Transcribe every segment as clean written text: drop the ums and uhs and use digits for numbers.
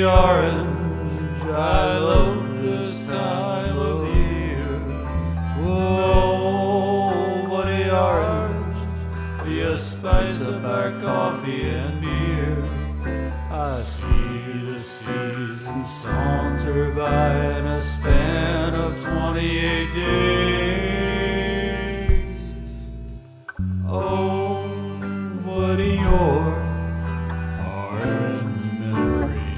orange, I love this time of year. Whoa, Buddy Orange, you spice up our coffee and beer. I see the season saunter by in a span of 28 days. Oh, Buddy, your memories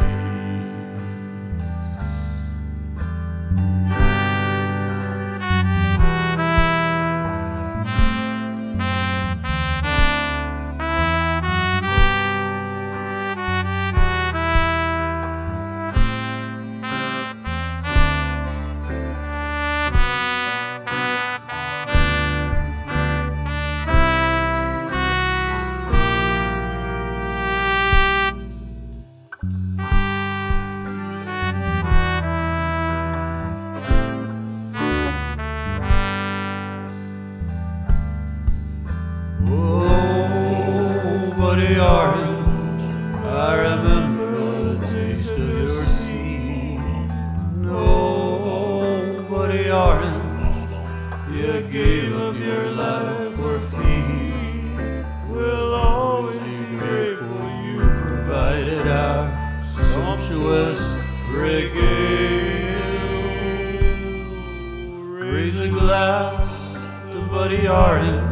Buddy Orange, I remember the taste of your seed. No, Buddy Orange, you gave up your life for feed. We'll always be grateful you provided our sumptuous regale. Raise a glass to Buddy Orange.